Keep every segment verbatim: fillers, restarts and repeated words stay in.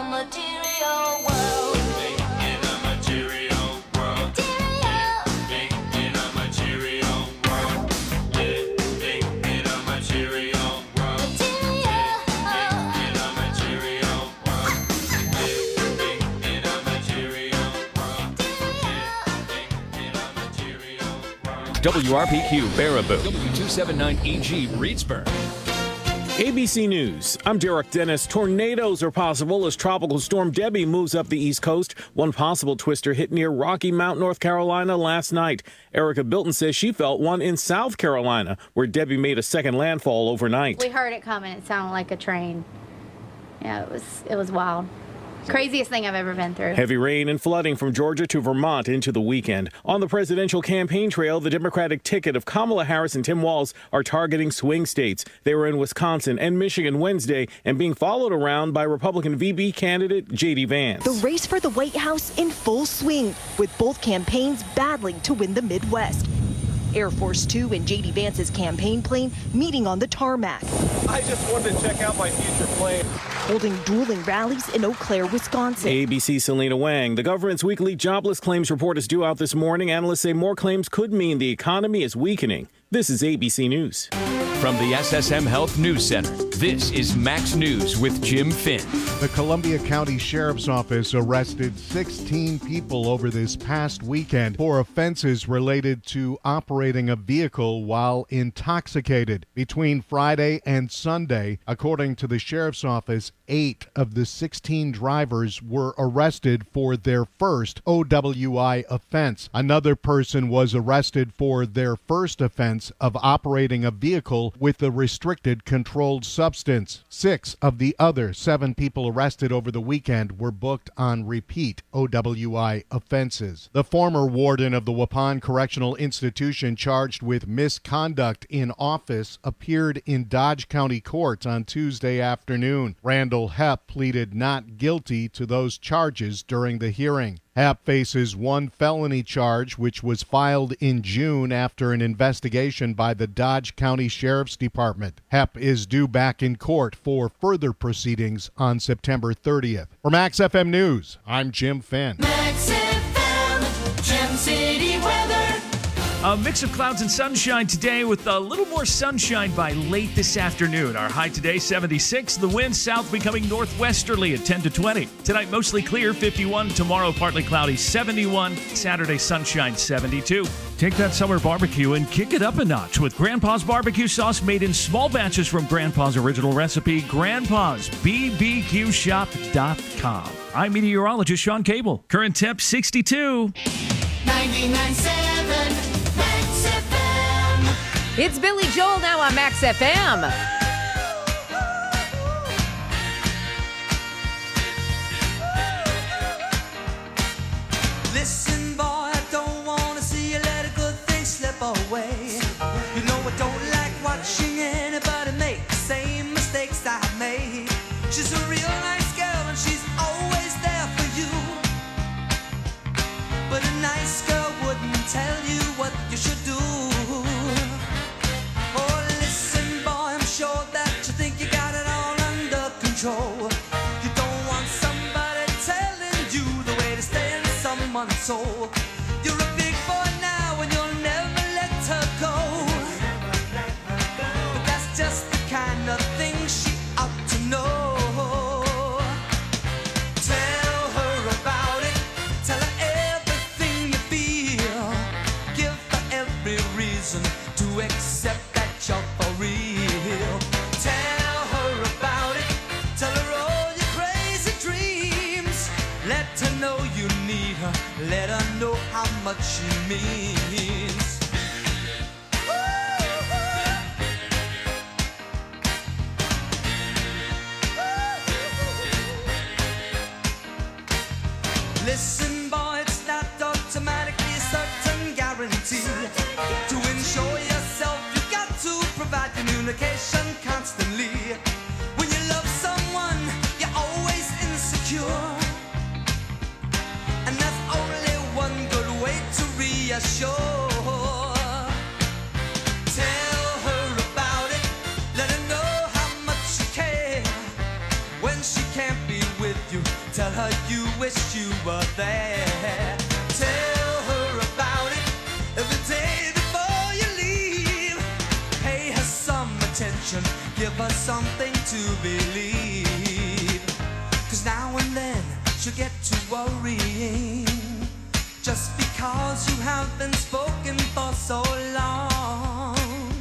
material world. In a material world. Living in a material world. Living in a material world. Living in a material world. Living in a material world. Living in a material world. W R P Q Baraboo. W two seventy-nine E G Reedsburg. A B C News, I'm Derek Dennis. Tornadoes are possible as Tropical Storm Debbie moves up the East Coast. One possible twister hit near Rocky Mount, North Carolina last night. Erica Bilton says she felt one in South Carolina, where Debbie made a second landfall overnight. We heard it coming. It sounded like a train. Yeah, it was, it was wild. Craziest thing I've ever been through. Heavy rain and flooding from Georgia to Vermont into the weekend. On the presidential campaign trail, the Democratic ticket of Kamala Harris and Tim Walz are targeting swing states. They were in Wisconsin and Michigan Wednesday and being followed around by Republican V B candidate J D Vance. The race for the White House in full swing, with both campaigns battling to win the Midwest. Air Force Two and J D Vance's campaign plane meeting on the tarmac. I just wanted to check out my future plane. Holding dueling rallies in Eau Claire, Wisconsin. A B C's Selena Wang. The government's weekly jobless claims report is due out this morning. Analysts say more claims could mean the economy is weakening. This is A B C News. From the S S M Health News Center, this is Max News with Jim Finn. The Columbia County Sheriff's Office arrested sixteen people over this past weekend for offenses related to operating a vehicle while intoxicated. Between Friday and Sunday, according to the Sheriff's Office, eight of the sixteen drivers were arrested for their first O W I offense. Another person was arrested for their first offense of operating a vehicle with a restricted controlled substance. Six of the other seven people arrested over the weekend were booked on repeat O W I offenses. The former warden of the Waupun Correctional Institution charged with misconduct in office appeared in Dodge County courts on Tuesday afternoon. Randall Hepp pleaded not guilty to those charges during the hearing. Hepp faces one felony charge, which was filed in June after an investigation by the Dodge County Sheriff's Department. Hepp is due back in court for further proceedings on September thirtieth. For Max F M News, I'm Jim Finn. Max F M, Gem City weather. A mix of clouds and sunshine today with a little more sunshine by late this afternoon. Our high today, seventy-six. The wind south becoming northwesterly at ten to twenty. Tonight, mostly clear, fifty-one. Tomorrow, partly cloudy, seventy-one. Saturday, sunshine, seventy-two. Take that summer barbecue and kick it up a notch with Grandpa's barbecue sauce made in small batches from Grandpa's original recipe, Grandpa's B B Q shop dot com. I'm meteorologist Sean Cable. Current temp, sixty-two. ninety-nine point seven Max F M. It's Billy Joel now on Max F M. Listen, boy, I don't want to see you let a good thing slip away. You know I don't like watching anybody make the same mistakes I made. She's a real nice girl and she's always there for you. But a nice girl wouldn't tell you what you should do. Oh, listen, boy, I'm sure that you think you got it all under control. You don't want somebody telling you the way to stay in someone's soul. You're a big boy now and you'll never let her go. But that's just the kind of thing she ought to know. Tell her about it. Tell her everything you feel. Give her every reason to accept that you're for real. Tell her about it. Tell her all your crazy dreams. Let her know you need her. Let her know how much she means. Listen, boy, it's not automatically a certain guarantee. To ensure yourself, you got to provide communication constantly. When you love someone, you're always insecure. And that's only one good way to reassure. Tell her about it. Let her know how much you care. When she can't be with you, Tell her you wish you were there. Tell her about it every day before you leave. Pay her some attention, give her something to believe. Cause now and then she'll get to worrying, just because you have been spoken for so long.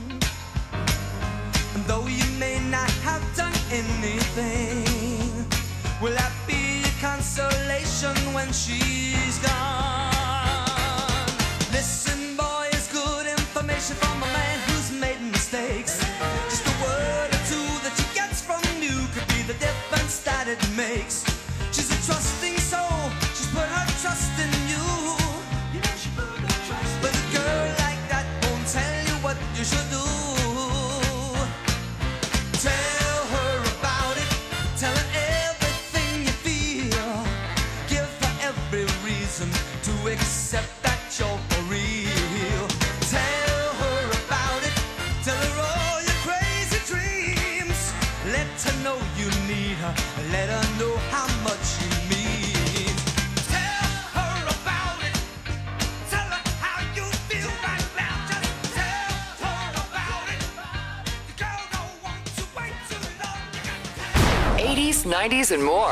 And though you may not have done anything, will that be a consolation when she's gone? Listen, boy, it's good information from a man who's made mistakes. Just a word or two that she gets from you could be the difference that it makes. She's a trusting soul, she's put her trust in you. You know she put her trust in you. But a girl like that won't tell you what you should do. Tell her about it, tell her everything you feel. Give her every reason to accept that you're for real. Tell her about it, tell her all your crazy dreams. Let her know you need her, let her know how much you mean. Tell her about it, tell her how you feel right now. Just tell her about it. The girl don't want to wait too long. You got to tell her. eighties, nineties, and more.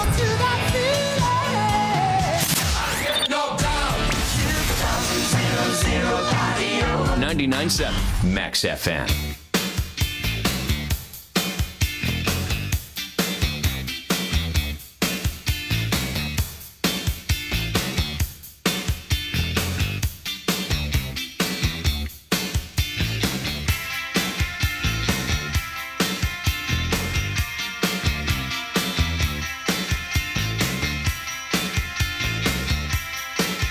ninety-nine point seven Max F M.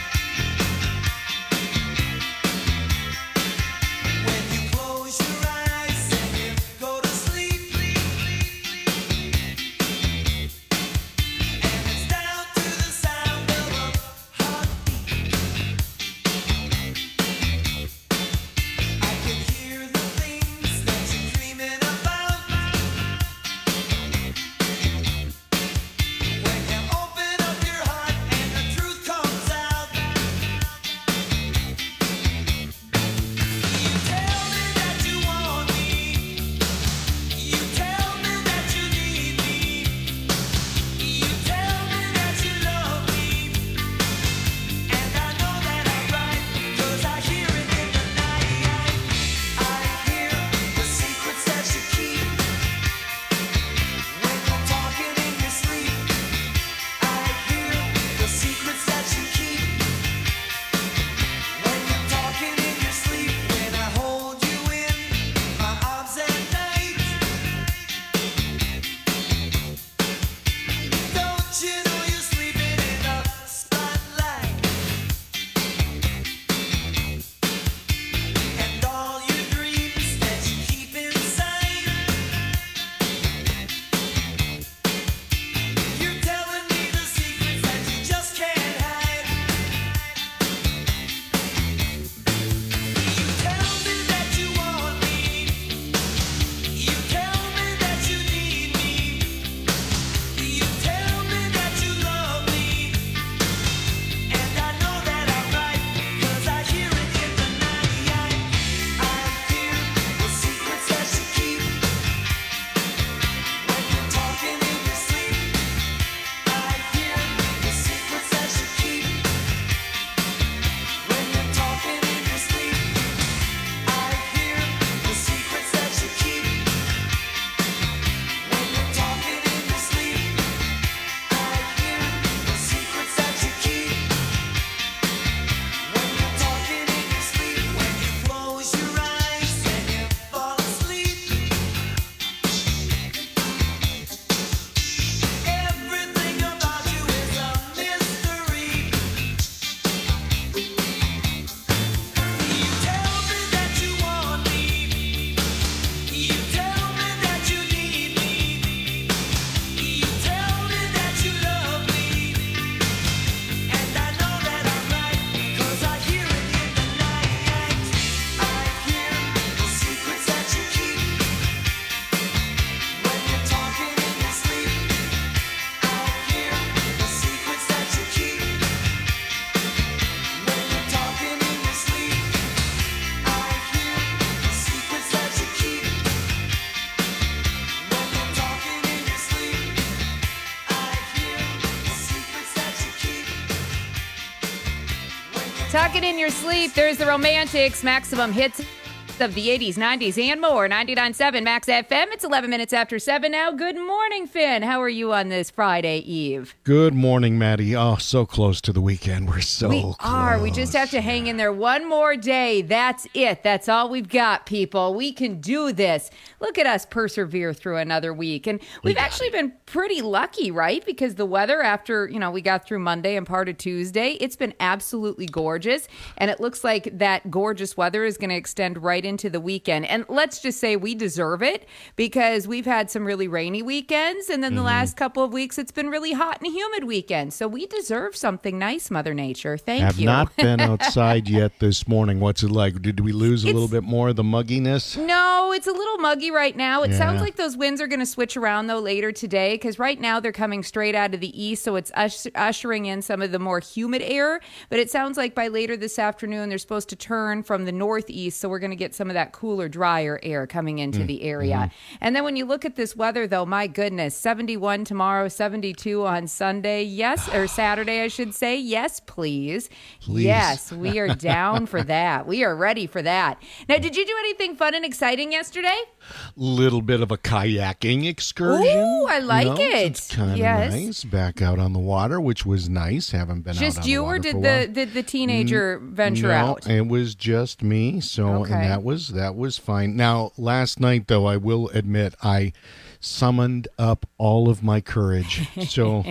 When you close your eyes. Tuck it in your sleep. There's the Romantics, maximum hits of the eighties, nineties, and more. ninety-nine point seven Max F M. It's eleven minutes after seven now. Good morning, Finn. How are you on this Friday Eve? Good morning, Maddie. Oh, so close to the weekend. We're so we close. are. We just have to hang in there one more day. That's it. That's all we've got, people. We can do this. Look at us persevere through another week. And we've we actually it. been pretty lucky, right? Because the weather after, you know, we got through Monday and part of Tuesday, it's been absolutely gorgeous. And it looks like that gorgeous weather is going to extend right into the weekend. And let's just say we deserve it because we've had some really rainy weekends. And then the mm-hmm. last couple of weeks, it's been really hot and humid weekends. So we deserve something nice, Mother Nature. Thank Have you. Have not been outside yet this morning. What's it like? Did we lose a it's, little bit more of the mugginess? No, it's a little muggy right now. It yeah. sounds like those winds are going to switch around, though, later today because right now they're coming straight out of the east. So it's ush- ushering in some of the more humid air. But it sounds like by later this afternoon, they're supposed to turn from the northeast. So we're going to get some of that cooler, drier air coming into mm. the area. Mm-hmm. And then when you look at this weather, though, my goodness, seventy-one tomorrow, seventy-two on Sunday. Yes, or Saturday, I should say. Yes, please. Please. Yes, we are down for that. We are ready for that. Now, did you do anything fun and exciting yesterday? Little bit of a kayaking excursion. Ooh, I like you know, it. It's kind of yes. nice. Back out on the water, which was nice. Haven't been just out on you, the water or did for a the while. did the teenager N- venture no, out? It was just me. So okay. and that was that was fine. Now, last night though, I will admit I summoned up all of my courage. So,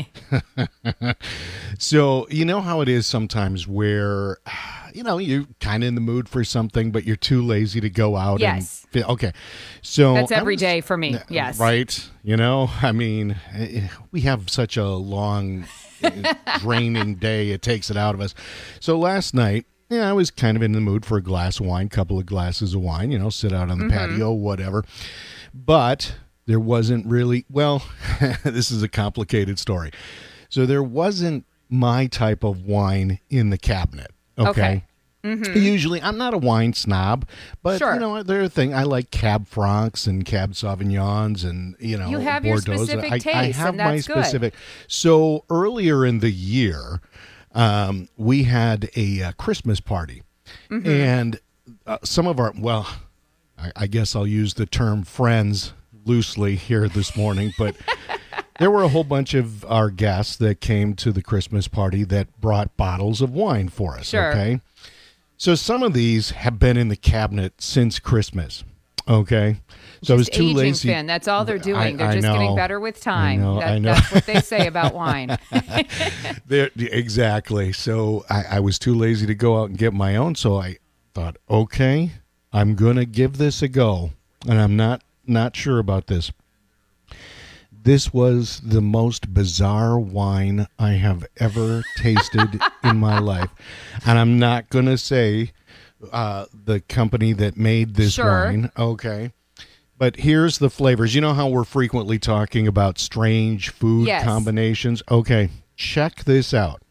so you know how it is sometimes where, you know, you're kind of in the mood for something, but you're too lazy to go out. Yes. And okay. So that's every was, day for me. Yes. Right. You know, I mean, we have such a long, draining day. It takes it out of us. So last night, yeah, I was kind of in the mood for a glass of wine, couple of glasses of wine, you know, sit out on the mm-hmm. patio, whatever. But there wasn't really, well, this is a complicated story. So there wasn't my type of wine in the cabinet, okay? okay. Mm-hmm. Usually, I'm not a wine snob, but, sure. you know, there are things, I like Cab Francs and Cab Sauvignons and, you know, you have Bordeaux. your specific I, taste, I have and that's my specific. Good. So earlier in the year, um, we had a uh, Christmas party, mm-hmm. and uh, some of our, well, I, I guess I'll use the term friends loosely here this morning, but there were a whole bunch of our guests that came to the Christmas party that brought bottles of wine for us. Sure. Okay. So some of these have been in the cabinet since Christmas. Okay. So just I was too aging, lazy. Finn. That's all they're doing. I, they're I just know. getting better with time. I know, that, I know. That's what they say about wine. Exactly. So I, I was too lazy to go out and get my own. So I thought, okay, I'm going to give this a go. And I'm not, not sure about this. This was the most bizarre wine I have ever tasted in my life. And I'm not going to say uh, the company that made this sure. wine. Okay. But here's the flavors. You know how we're frequently talking about strange food yes. combinations? Okay. Check this out.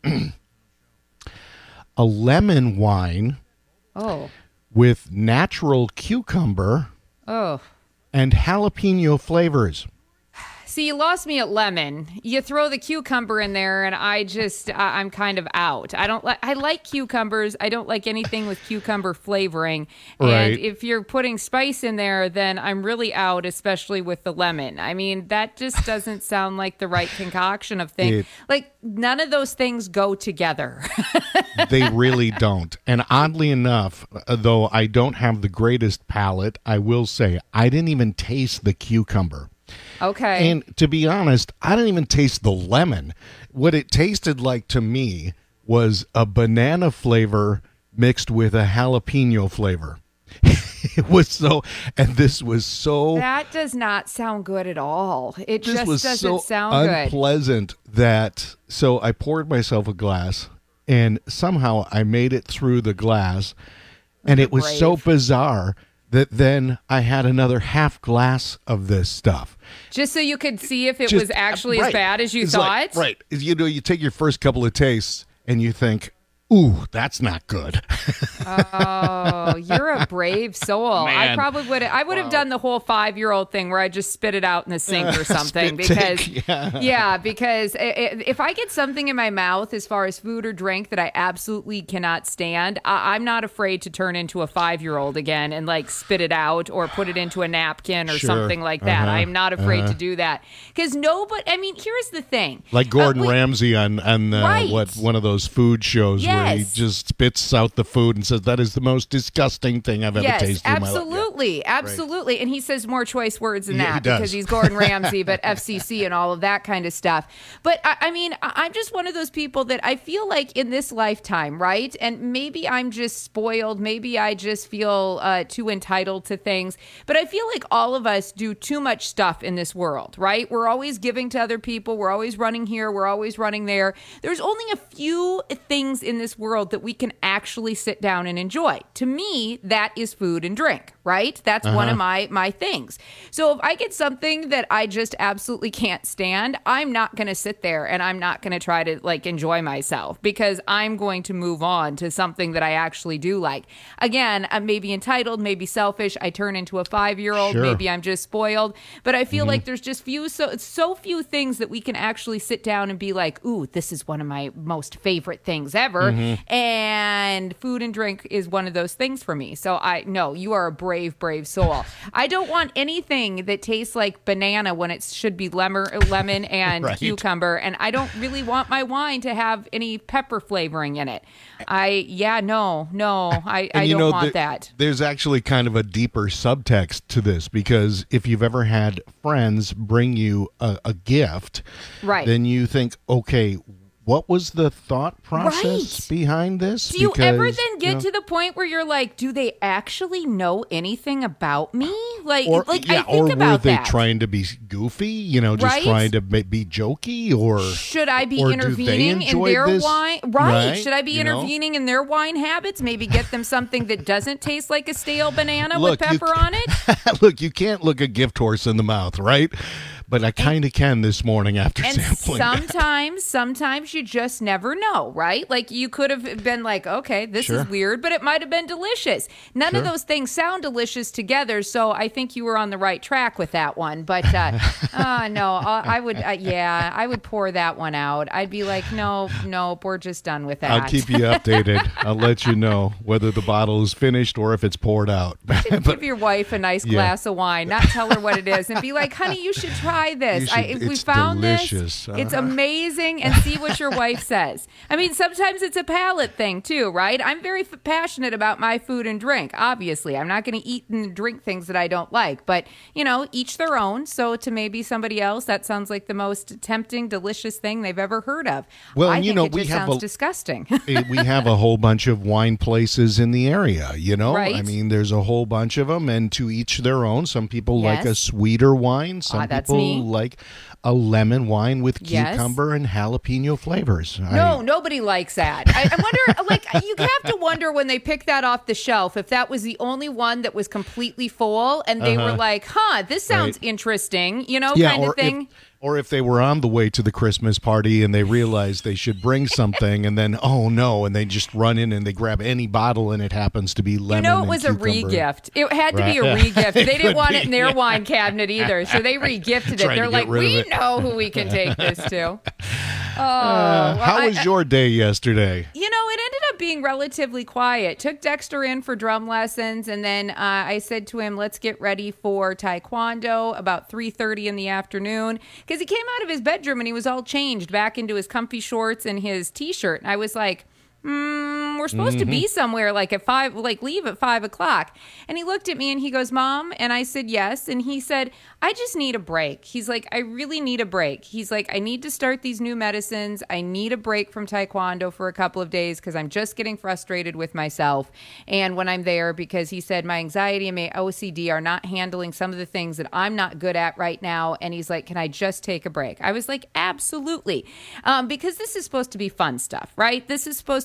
A lemon wine oh. with natural cucumber oh. and jalapeno flavors. See, you lost me at lemon. You throw the cucumber in there, and I just, I, I'm kind of out. I don't like, I like cucumbers. I don't like anything with cucumber flavoring. Right. And if you're putting spice in there, then I'm really out, especially with the lemon. I mean, that just doesn't sound like the right concoction of things. It, like, none of those things go together. They really don't. And oddly enough, though I don't have the greatest palate, I will say I didn't even taste the cucumber. Okay. And to be honest, I didn't even taste the lemon. What it tasted like to me was a banana flavor mixed with a jalapeno flavor. It was so, and this was so. That does not sound good at all. It this just was doesn't so sound good. Unpleasant that, so I poured myself a glass, and somehow I made it through the glass, and it was brave. so bizarre that then I had another half glass of this stuff. Just so you could see if it Just, was actually right. as bad as you it's thought? Like, right. You know, you take your first couple of tastes and you think, ooh, that's not good. Oh, you're a brave soul. I Man. probably would. I would have done the whole five-year-old thing where I just spit it out in the sink or something. Spit because, take, yeah. yeah, because i- i- if I get something in my mouth as far as food or drink that I absolutely cannot stand, I- I'm not afraid to turn into a five-year-old again and like spit it out or put it into a napkin or Sure. something like that. Uh-huh. I am not afraid Uh-huh. to do that because nobody. I mean, here's the thing. Like Gordon Uh, we- Ramsay on, on uh, Right. what one of those food shows where he Yes. just spits out the food and says, that is the most disgusting thing I've ever Yes, tasted in my life. absolutely, absolutely. And he says more choice words than Yeah, that he does. because he's Gordon Ramsay, but F C C and all of that kind of stuff. But I, I mean, I- I'm just one of those people that I feel like in this lifetime, right? And maybe I'm just spoiled. Maybe I just feel uh, too entitled to things. But I feel like all of us do too much stuff in this world, right? We're always giving to other people. We're always running here. We're always running there. There's only a few things in this world that we can actually sit down and enjoy. To me, that is food and drink, right? That's one Uh-huh. of my my things. So if I get something that I just absolutely can't stand, I'm not going to sit there and I'm not going to try to like enjoy myself because I'm going to move on to something that I actually do like. Again, I'm maybe entitled, maybe selfish. I turn into a five-year-old. Sure. Maybe I'm just spoiled. But I feel Mhm. like there's just few so so few things that we can actually sit down and be like, ooh, this is one of my most favorite things ever. Mhm. And food and drink is one of those things for me. So I no, you are a brave, brave soul. I don't want anything that tastes like banana when it should be lemon, lemon and Right. cucumber. And I don't really want my wine to have any pepper flavoring in it. I yeah, no, no, I, I And you don't know, want the- that. There's actually kind of a deeper subtext to this because if you've ever had friends bring you a, a gift, Right. then you think, okay, what was the thought process behind this? Do you ever Because, then get you know, to the point where you're like, do they actually know anything about me? Like, or, like yeah, I think or were about they that. trying to be goofy? You know, just Right? trying to ma- be jokey, or Should I be or do they intervening in enjoy their this? wine? Right. Right, Should I be you know? intervening in their wine habits? Maybe get them something that doesn't taste like a stale banana Look, with you pepper on it? Look, you can't look a gift horse in the mouth, right? But I kind of can this morning after And sampling. sometimes, sometimes you just never know, right? Like you could have been like, okay, this Sure. is weird, but it might have been delicious. None of Sure. those things sound delicious together, so I think you were on the right track with that one. But uh, uh, no, I, I would, uh, yeah, I would pour that one out. I'd be like, no, no, we're just done with that. I'll keep you updated. I'll let you know whether the bottle is finished or if it's poured out. Give your wife a nice Yeah. glass of wine, not tell her what it is, and be like, honey, you should try this. You should- I, we it's found delicious. this. It's Uh-huh. amazing, and see what your wife says. I mean, sometimes it's a palate thing too, right? I'm very f- passionate about my food and drink. Obviously, I'm not going to eat and drink things that I don't like, but you know, each their own. So to maybe somebody else, that sounds like the most tempting, delicious thing they've ever heard of. Well, I and, you think know, it we just have sounds a- disgusting. Eh, we have a whole bunch of wine places in the area, you know? Right. I mean, there's a whole bunch of them, and to each their own. Some people like a Yes. sweeter wine. Some Ah, that's people me. like a lemon wine with Yes. cucumber and jalapeno flavors. No, nobody likes that. I, I wonder, like, you have to wonder when they pick that off the shelf if that was the only one that was completely full and they were Uh-huh. like, huh, this sounds Right. interesting, you know, yeah, kind or of thing. If, or if they were on the way to the Christmas party and they realized they should bring something, and then, oh no, and they just run in and they grab any bottle and it happens to be lemon. You know, it and was a cucumber. re-gift. It had to be a Right. re-gift. They It didn't could want be, it in their yeah. wine cabinet either, so they re-gifted it. Trying to They're get like, rid of we it." know who we can take this to. Oh, Uh, well, how I- was your day yesterday? You know, it ended up being relatively quiet. Took Dexter in for drum lessons, and then uh, I said to him, let's get ready for taekwondo about three thirty in the afternoon, because he came out of his bedroom and he was all changed back into his comfy shorts and his T-shirt. And I was like, mm, we're supposed to be somewhere like at five, like leave at five o'clock. And he looked at me and he goes, Mom? And I said, yes. And he said, I just need a break. He's like, I really need a break. He's like, I need to start these new medicines. I need a break from taekwondo for a couple of days because I'm just getting frustrated with myself. And when I'm there, because he said my anxiety and my O C D are not handling some of the things that I'm not good at right now. And he's like, can I just take a break? I was like, absolutely. Um, because this is supposed to be fun stuff, right? This is supposed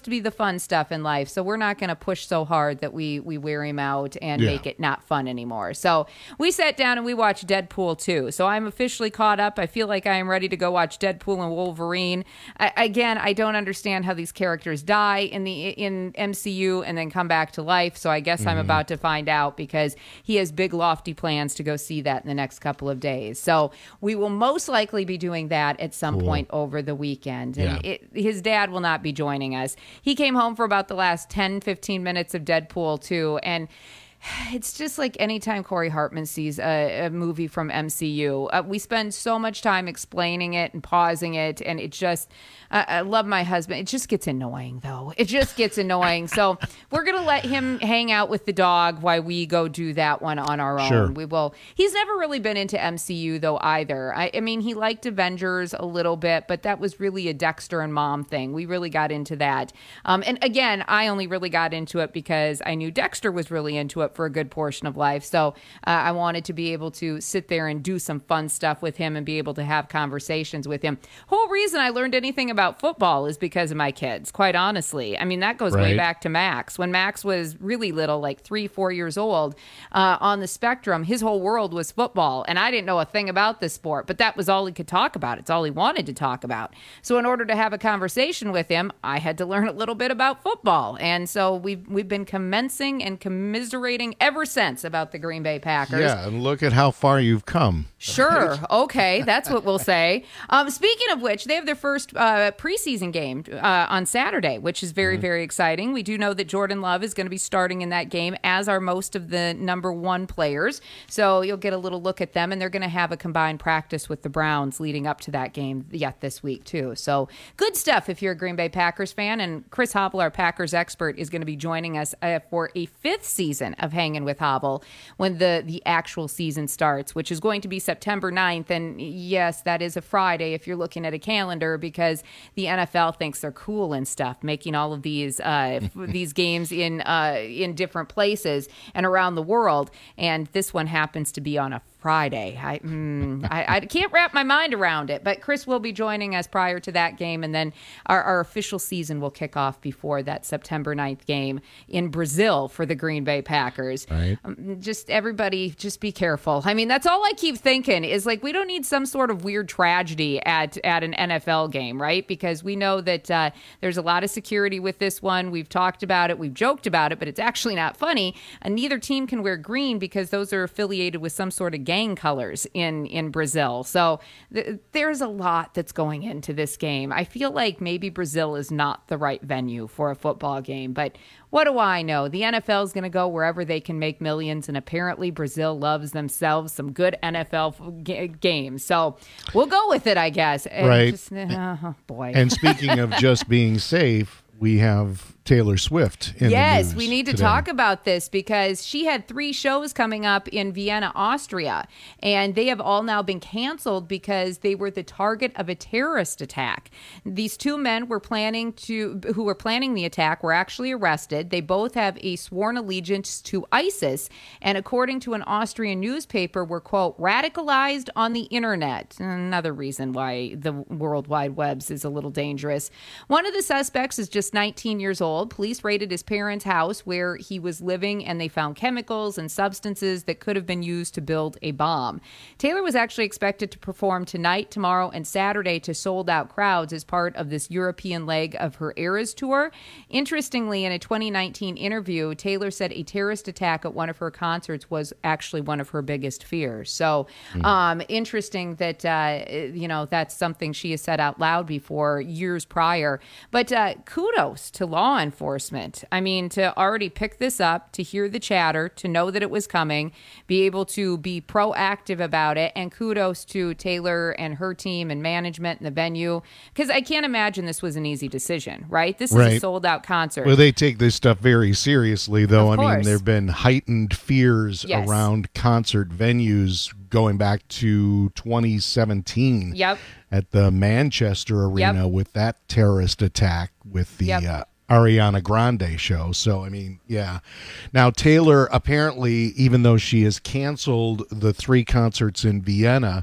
supposed to be the fun stuff in life, so we're not going to push so hard that we we wear him out and Yeah. make it not fun anymore. So we sat down and we watched Deadpool two. So I'm officially caught up. I feel like I am ready to go watch Deadpool and Wolverine. I, again, I don't understand how these characters die in the in M C U and then come back to life. So I guess I'm about to find out, because he has big lofty plans to go see that in the next couple of days. So we will most likely be doing that at some Cool. point over the weekend. And Yeah. it, his dad will not be joining us. He came home for about the last ten, fifteen minutes of Deadpool two, and it's just like anytime Corey Hartman sees a, a movie from M C U, uh, we spend so much time explaining it and pausing it, and it just, uh, I love my husband. It just gets annoying, though. It just gets annoying. So we're going to let him hang out with the dog while we go do that one on our own. Sure. We will. He's never really been into M C U, though, either. I, I mean, he liked Avengers a little bit, but that was really a Dexter and Mom thing. We really got into that. Um, and again, I only really got into it because I knew Dexter was really into it for a good portion of life. So uh, I wanted to be able to sit there and do some fun stuff with him and be able to have conversations with him. Whole reason I learned anything about football is because of my kids, quite honestly. I mean, that goes way Right. back to Max. When Max was really little, like three, four years old, uh, on the spectrum, his whole world was football. And I didn't know a thing about this sport, but that was all he could talk about. It's all he wanted to talk about. So in order to have a conversation with him, I had to learn a little bit about football. And so we've, we've been commencing and commiserating ever since about the Green Bay Packers. Yeah, and look at how far you've come. Sure. Okay. That's what we'll say. Um, speaking of which, they have their first uh, preseason game uh, on Saturday, which is very, very exciting. We do know that Jordan Love is going to be starting in that game, as are most of the number one players. So you'll get a little look at them, and they're going to have a combined practice with the Browns leading up to that game yet this week, too. So good stuff if you're a Green Bay Packers fan. And Chris Hobble, our Packers expert, is going to be joining us uh, for a fifth season of Hanging with Hobble when the, the actual season starts, which is going to be September ninth. And yes, that is a Friday if you're looking at a calendar, because the N F L thinks they're cool and stuff, making all of these uh, these games in uh, in different places and around the world. And this one happens to be on a Friday. I, mm, I I can't wrap my mind around it, but Chris will be joining us prior to that game, and then our, our official season will kick off before that September ninth game in Brazil for the Green Bay Packers. Right. Um, just everybody, just be careful. I mean, that's all I keep thinking is, like, we don't need some sort of weird tragedy at, at an N F L game, right? Because we know that uh, there's a lot of security with this one. We've talked about it. We've joked about it, but it's actually not funny. And neither team can wear green because those are affiliated with some sort of gang colors in, in Brazil. So th- there's a lot that's going into this game. I feel like maybe Brazil is not the right venue for a football game, but what do I know? The N F L is going to go wherever they can make millions, and apparently Brazil loves themselves some good N F L f- g- games. So we'll go with it, I guess. And Right. just, oh, boy. And speaking of just being safe, we have Taylor Swift in Yes, the news we need to today. talk about this because she had three shows coming up in Vienna, Austria, and they have all now been canceled because they were the target of a terrorist attack. These two men were planning to, who were planning the attack, were actually arrested. They both have a sworn allegiance to ISIS, and according to an Austrian newspaper, were, quote, radicalized on the internet. Another reason why the World Wide Webs is a little dangerous. One of the suspects is just nineteen years old. Police raided his parents' house where he was living, and they found chemicals and substances that could have been used to build a bomb. Taylor was actually expected to perform tonight, tomorrow, and Saturday to sold-out crowds as part of this European leg of her Eras tour. Interestingly, in a twenty nineteen interview, Taylor said a terrorist attack at one of her concerts was actually one of her biggest fears. So, Mm. um, interesting that, uh, you know, that's something she has said out loud before years prior. But uh, kudos to law enforcement. I mean, to already pick this up, to hear the chatter, to know that it was coming, be able to be proactive about it, and kudos to Taylor and her team and management and the venue, because I can't imagine this was an easy decision, right? This is Right. a sold-out concert. Well, they take this stuff very seriously, though. Of I mean, course. there have been heightened fears Yes. around concert venues going back to twenty seventeen. Yep. At the Manchester Arena Yep. with that terrorist attack with the Yep. uh, Ariana Grande show. So, I mean, yeah. Now, Taylor, apparently, even though she has canceled the three concerts in Vienna,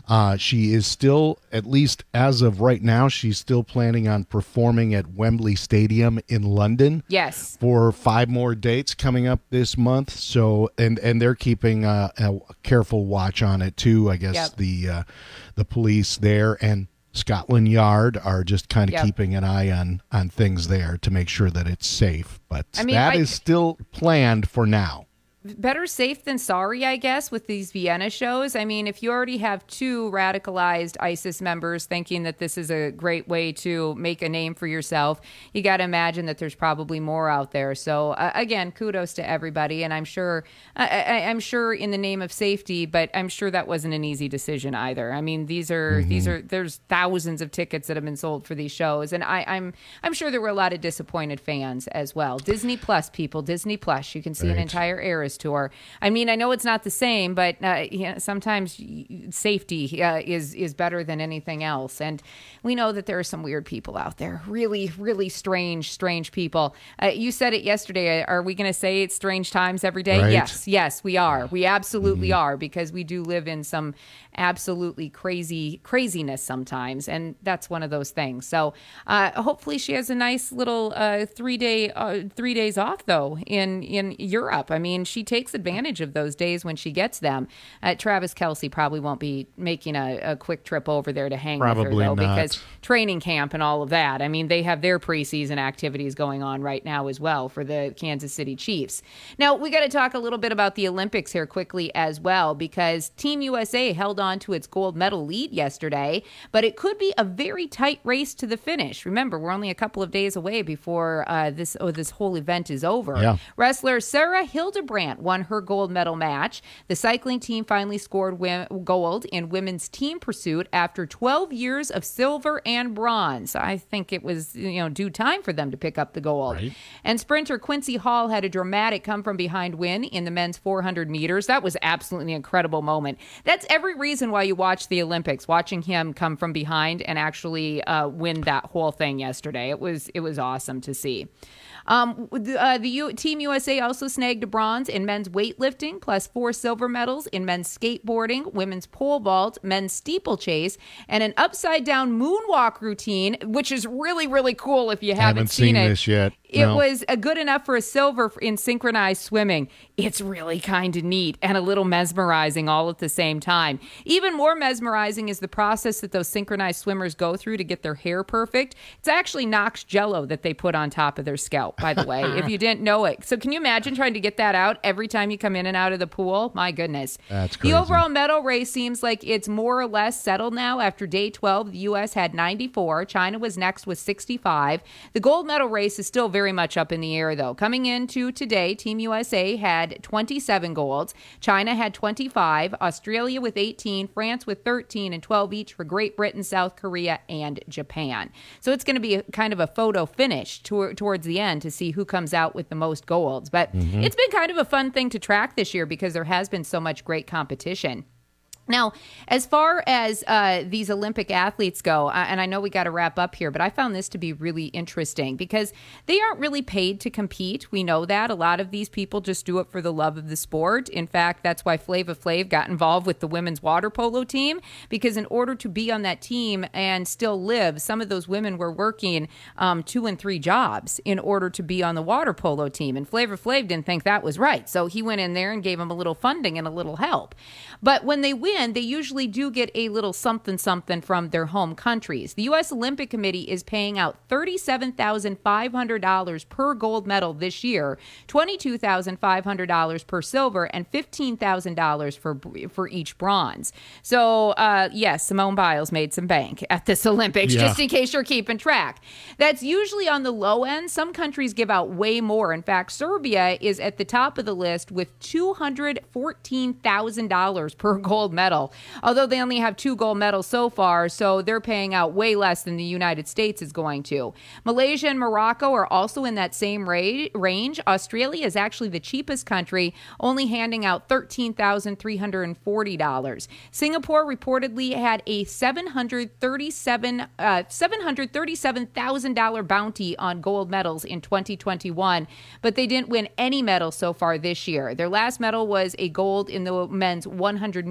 Uh, she is still, at least as of right now, she's still planning on performing at Wembley Stadium in London. Yes. For five more dates coming up this month. So, and and they're keeping uh, a careful watch on it too. I guess Yep. the uh, the police there and Scotland Yard are just kind of Yep. keeping an eye on on things there to make sure that it's safe. But I mean, that I- is still planned for now. Better safe than sorry, I guess, with these Vienna shows. I mean, if you already have two radicalized ISIS members thinking that this is a great way to make a name for yourself, you got to imagine that there's probably more out there. So uh, again, kudos to everybody, and I'm sure, I, I, I'm sure in the name of safety, but I'm sure that wasn't an easy decision either. I mean, these are Mm-hmm. these are there's thousands of tickets that have been sold for these shows, and I, I'm I'm sure there were a lot of disappointed fans as well. Disney Plus, people, Disney Plus, you can see an Right. entire Eras tour. I mean, I know it's not the same, but uh, you know, sometimes y- safety uh, is is better than anything else. And we know that there are some weird people out there, really, really strange, strange people. Uh, you said it yesterday. Are we going to say it's strange times every day? Right. Yes, yes, we are. We absolutely are, because we do live in some absolutely crazy craziness sometimes, and that's one of those things. So uh, hopefully she has a nice little uh, three day uh, three days off though in in Europe. I mean, she takes advantage of those days when she gets them. Uh, Travis Kelce probably won't be making a, a quick trip over there to hang Probably with her though, not. because training camp and all of that. I mean, they have their preseason activities going on right now as well for the Kansas City Chiefs. Now, we got to talk a little bit about the Olympics here quickly as well, because Team U S A held on to its gold medal lead yesterday, but it could be a very tight race to the finish. Remember, we're only a couple of days away before uh, this oh, this whole event is over. Yeah. Wrestler Sarah Hildebrandt won her gold medal match. The cycling team finally scored wi- gold in women's team pursuit after twelve years of silver and bronze. I think it was, you know, due time for them to pick up the gold. Right. And sprinter Quincy Hall had a dramatic come from behind win in the men's four hundred meters. That was absolutely an incredible moment. That's every reason why you watch the Olympics, watching him come from behind and actually uh, win that whole thing yesterday. It was it was awesome to see. Um, the uh, the U- Team U S A also snagged a bronze in men's weightlifting, plus four silver medals in men's skateboarding, women's pole vault, men's steeplechase, and an upside-down moonwalk routine, which is really, really cool if you haven't, Haven't seen it. this yet. It No. was a good enough for a silver in synchronized swimming. It's really kind of neat and a little mesmerizing all at the same time. Even more mesmerizing is the process that those synchronized swimmers go through to get their hair perfect. It's actually Knox Jello that they put on top of their scalp, by the way, if you didn't know it. So can you imagine trying to get that out every time you come in and out of the pool? My goodness. That's crazy. The overall medal race seems like it's more or less settled now. After day twelve, the U S had ninety-four. China was next with sixty-five. The gold medal race is still very much up in the air, though. Coming into today, Team U S A had twenty-seven golds. China had twenty-five. Australia with eighteen. France with thirteen, and twelve each for Great Britain, South Korea, and Japan. So it's going to be a, kind of a photo finish to, towards the end to see who comes out with the most golds. But it's been kind of a fun thing to track this year because there has been so much great competition. Now, as far as uh, these Olympic athletes go, uh, and I know we got to wrap up here, but I found this to be really interesting because they aren't really paid to compete. We know that. A lot of these people just do it for the love of the sport. In fact, that's why Flava Flav got involved with the women's water polo team, because in order to be on that team and still live, some of those women were working um, two and three jobs in order to be on the water polo team. And Flava Flav didn't think that was right. So he went in there and gave them a little funding and a little help. But when they win, they usually do get a little something something from their home countries. The U S Olympic Committee is paying out thirty-seven thousand five hundred dollars per gold medal this year, twenty-two thousand five hundred dollars per silver, and fifteen thousand dollars for for each bronze. So, uh, yes, Simone Biles made some bank at this Olympics, Yeah. just in case you're keeping track. That's usually on the low end. Some countries give out way more. In fact, Serbia is at the top of the list with two hundred fourteen thousand dollars per gold medal. Although they only have two gold medals so far, so they're paying out way less than the United States is going to. Malaysia and Morocco are also in that same ra- range. Australia is actually the cheapest country, only handing out thirteen thousand three hundred forty dollars. Singapore reportedly had a seven hundred thirty-seven uh, seven hundred thirty-seven thousand dollars bounty on gold medals in twenty twenty-one, but they didn't win any medals so far this year. Their last medal was a gold in the men's one hundred meter butterfly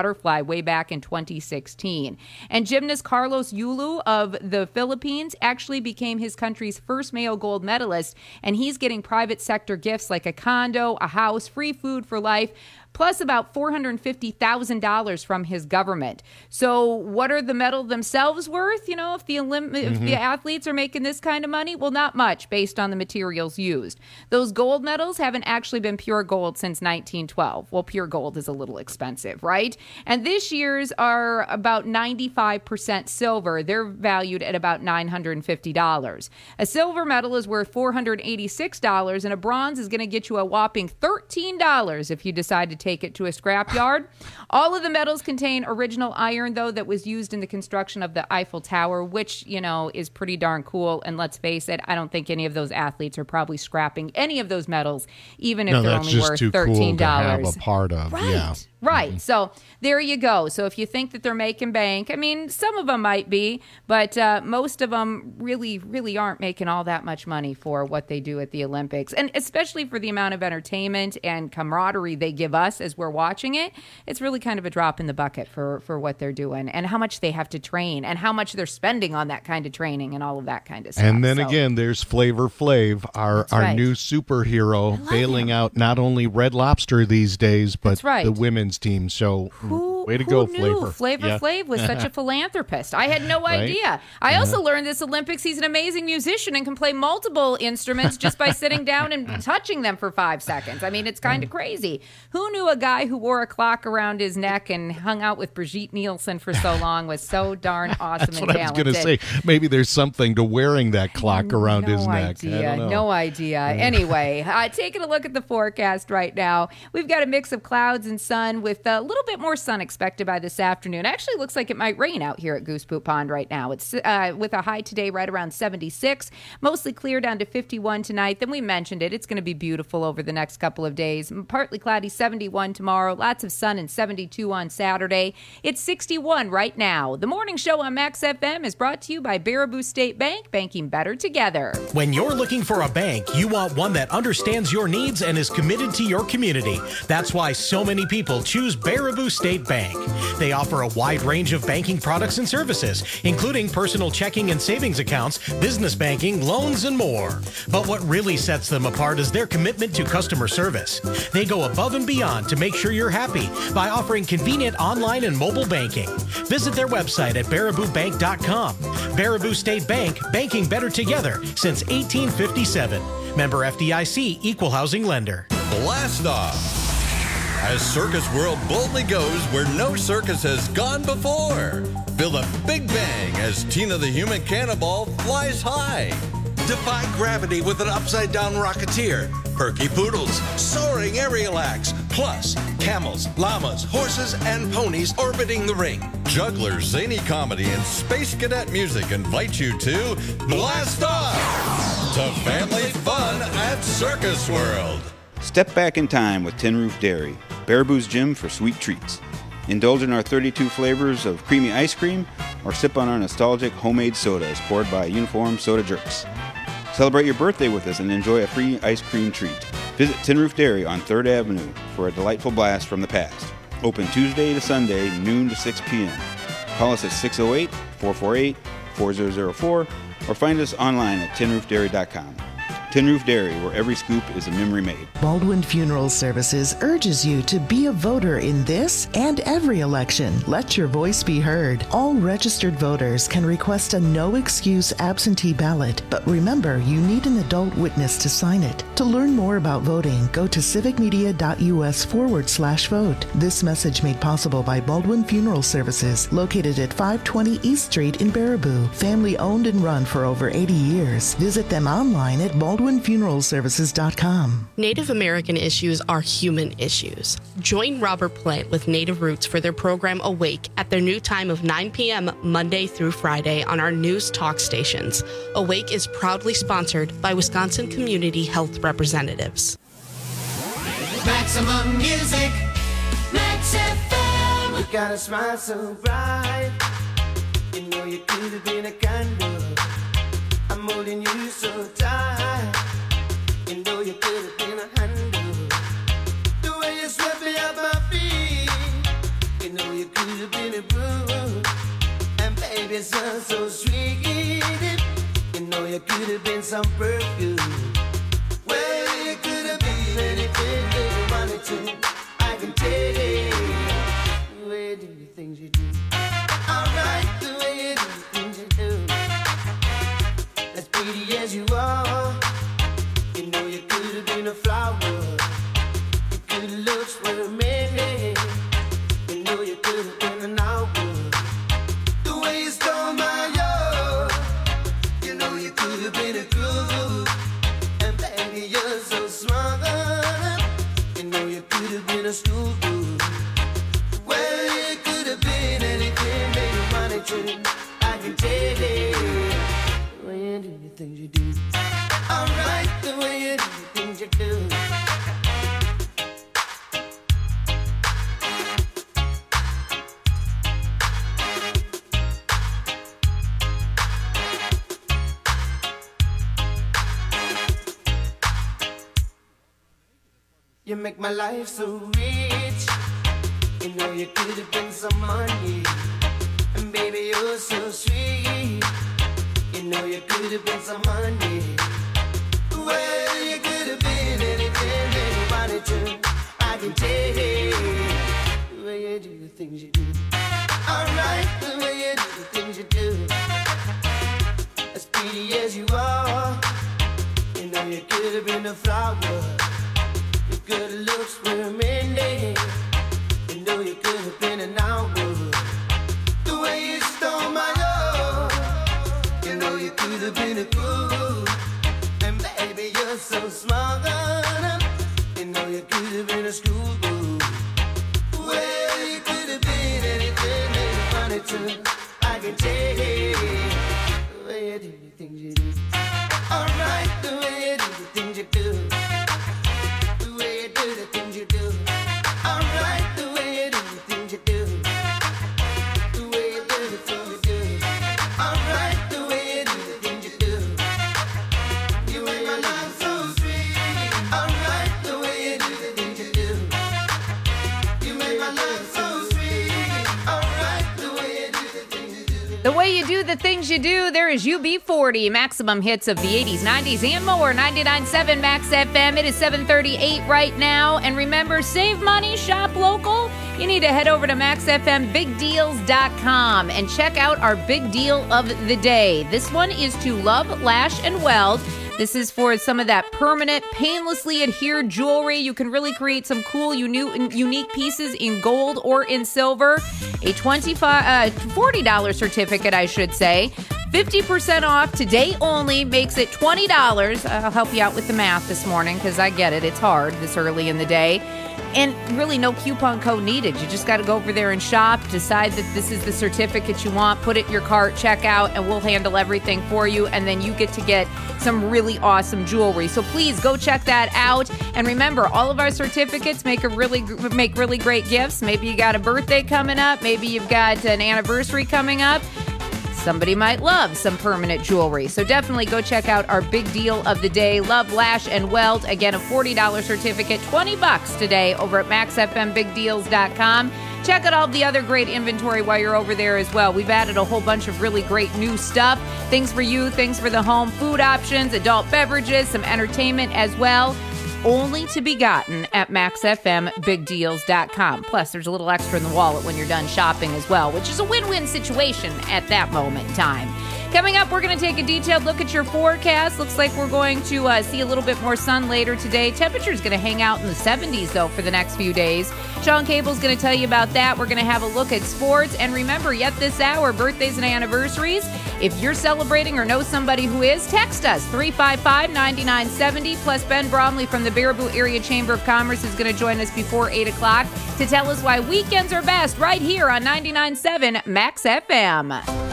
butterfly way back in twenty sixteen. And gymnast Carlos Yulu of the Philippines actually became his country's first male gold medalist, and he's getting private sector gifts like a condo, a house, free food for life, plus about four hundred fifty thousand dollars from his government. So what are the medal themselves worth? You know, if the Olymp- mm-hmm. if the athletes are making this kind of money, well, not much based on the materials used. Those gold medals haven't actually been pure gold since nineteen twelve. Well, pure gold is a little expensive, right? And this year's are about ninety-five percent silver. They're valued at about nine hundred fifty dollars. A silver medal is worth four hundred eighty-six dollars, and a bronze is going to get you a whopping thirteen dollars if you decide to take take it to a scrapyard. All of the medals contain original iron, though, that was used in the construction of the Eiffel Tower, which, you know, is pretty darn cool. And let's face it, I don't think any of those athletes are probably scrapping any of those medals, even if no, they're that's only just worth too thirteen dollars. Cool to have a part of. Right. Yeah. Right. Mm-hmm. So there you go. So if you think that they're making bank, I mean, some of them might be, but uh, most of them really, really aren't making all that much money for what they do at the Olympics. And especially for the amount of entertainment and camaraderie they give us as we're watching it, it's really kind of a drop in the bucket for, for what they're doing and how much they have to train and how much they're spending on that kind of training and all of that kind of stuff. And then so, again, there's Flavor Flav, our, our right. new superhero, bailing him. out not only Red Lobster these days, but right. the women's team. So who, way to who go, knew Flavor. Flavor yeah. Flav was such a philanthropist? I had no Right? idea. I Uh-huh. also learned this Olympics he's an amazing musician and can play multiple instruments just by sitting down and touching them for five seconds. I mean, it's kind of crazy. Who knew a guy who wore a clock around his neck and hung out with Brigitte Nielsen for so long was so darn awesome That's and what I was talented? going to say. Maybe there's something to wearing that clock around no his neck. Idea. I don't know. No idea. Anyway, uh, taking a look at the forecast right now, we've got a mix of clouds and sun with a little bit more sun expected by this afternoon. Actually, looks like it might rain out here at Goose Poop Pond right now. It's uh, with a high today right around seventy-six, mostly clear down to fifty-one tonight. Then we mentioned it. It's going to be beautiful over the next couple of days. Partly cloudy, seventy-one tomorrow. Lots of sun and seventy-two on Saturday. It's sixty-one right now. The morning show on Max F M is brought to you by Baraboo State Bank, banking better together. When you're looking for a bank, you want one that understands your needs and is committed to your community. That's why so many people choose Baraboo State Bank. They offer a wide range of banking products and services, including personal checking and savings accounts, business banking, loans, and more. But what really sets them apart is their commitment to customer service. They go above and beyond to make sure you're happy by offering convenient online and mobile banking. Visit their website at baraboo bank dot com. Baraboo State Bank, banking better together since eighteen fifty-seven. Member F D I C, Equal Housing Lender. Blast off! As Circus World boldly goes where no circus has gone before. Feel the big bang as Tina the Human Cannonball flies high. Defy gravity with an upside-down rocketeer. Perky poodles, soaring aerial acts, plus camels, llamas, horses, and ponies orbiting the ring. Jugglers, zany comedy, and space cadet music invite you to Blast Off! To family fun at Circus World. Step back in time with Tin Roof Dairy, Baraboo's gym for sweet treats. Indulge in our thirty-two flavors of creamy ice cream or sip on our nostalgic homemade sodas poured by uniformed soda jerks. Celebrate your birthday with us and enjoy a free ice cream treat. Visit Tin Roof Dairy on third Avenue for a delightful blast from the past. Open Tuesday to Sunday, noon to six p.m. Call us at six oh eight, four four eight, four oh oh four or find us online at tin roof dairy dot com. Tin Roof Dairy, where every scoop is a memory made. Baldwin Funeral Services urges you to be a voter in this and every election. Let your voice be heard. All registered voters can request a no-excuse absentee ballot, but remember, you need an adult witness to sign it. To learn more about voting, go to civicmedia.us forward slash vote. This message made possible by Baldwin Funeral Services, located at five twenty East Street in Baraboo. Family owned and run for over eighty years. Visit them online at baldwin funeral services dot com. Native American issues are human issues. Join Robert Plant with Native Roots for their program Awake at their new time of nine p.m. Monday through Friday on our news talk stations. Awake is proudly sponsored by Wisconsin Community Health Representatives. Maximum music, Max F M. You got a smile so bright, you know you could have been a candle. I'm holding you so tight, you know you could have been a handle. The way you swept me off my feet, you know you could have been a brew. And baby, sun so sweet. You know you could have been some perfume. Well, you could have been anything that you wanted to. I can tell the way you do the things you do. Alright, the way you do the things you do. As pretty as you are, you know you could have been a flower. Your good looks were amazing. You know you could have been an hour. The way you stole my heart, you know you could have been a groove. And baby, you're so smart. You know you could have been a school boo. Well, you could have been anything that you wanted to. I can tell you the way you do the things you do. Alright, the way you do the things you do. You make my life so rich. You know you could have been some money. And baby, you're so sweet. You know you could have been some honey. Well, you could have been anything that you wanted to. I can tell the way you do the things you do. Alright, the way you do the things you do. As pretty as you are, you know you could have been a flower. Your good looks were amazing. You know you could have been an hour. The way you stole my heart, you know you could have been a groove. And baby, you're so smart. You know you could have been a school boo. Well, you could have been anything that you wanted to. I can tell the way you do the things you do. Alright, the way you do the things you do. The way you do the things you do. Alright, the way you do the things you do. The way you do the things you do. Alright, the way you do the things you do. You make my life so sweet. Alright, the way you do the things you do. You make my life so sweet. Alright, the way you do the things you do. The way you do the things you do, there is U B forty, maximum hits of the eighties, nineties, and more. ninety-nine point seven Max F M. It is seven thirty-eight right now. And remember, save money, shop local. You need to head over to max f m big deals dot com and check out our big deal of the day. This one is to Love, Lash, and Weld. This is for some of that permanent, painlessly adhered jewelry. You can really create some cool, uni- unique pieces in gold or in silver. A twenty-five, uh, forty dollars certificate, I should say. fifty percent off today only, makes it twenty dollars. I'll help you out with the math this morning because I get it. It's hard this early in the day. And really no coupon code needed. You just got to go over there and shop, decide that this is the certificate you want, put it in your cart, check out, and we'll handle everything for you. And then you get to get some really awesome jewelry. So please go check that out. And remember, all of our certificates make a really make really great gifts. Maybe you got a birthday coming up. Maybe you've got an anniversary coming up. Somebody might love some permanent jewelry. So definitely go check out our big deal of the day, Love, Lash, and Weld. Again, a forty dollars certificate, twenty bucks today over at max f m big deals dot com. Check out all the other great inventory while you're over there as well. We've added a whole bunch of really great new stuff. Things for you, things for the home, food options, adult beverages, some entertainment as well. Only to be gotten at max f m big deals dot com. Plus, there's a little extra in the wallet when you're done shopping as well, which is a win-win situation at that moment in time. Coming up, we're going to take a detailed look at your forecast. Looks like we're going to uh, see a little bit more sun later today. Temperature's going to hang out in the seventies, though, for the next few days. Sean Cable's going to tell you about that. We're going to have a look at sports. And remember, yet this hour, birthdays and anniversaries. If you're celebrating or know somebody who is, text us, three five five, nine nine seven zero. Plus, Ben Bromley from the Baraboo Area Chamber of Commerce is going to join us before eight o'clock to tell us why weekends are best right here on ninety-nine point seven Max F M.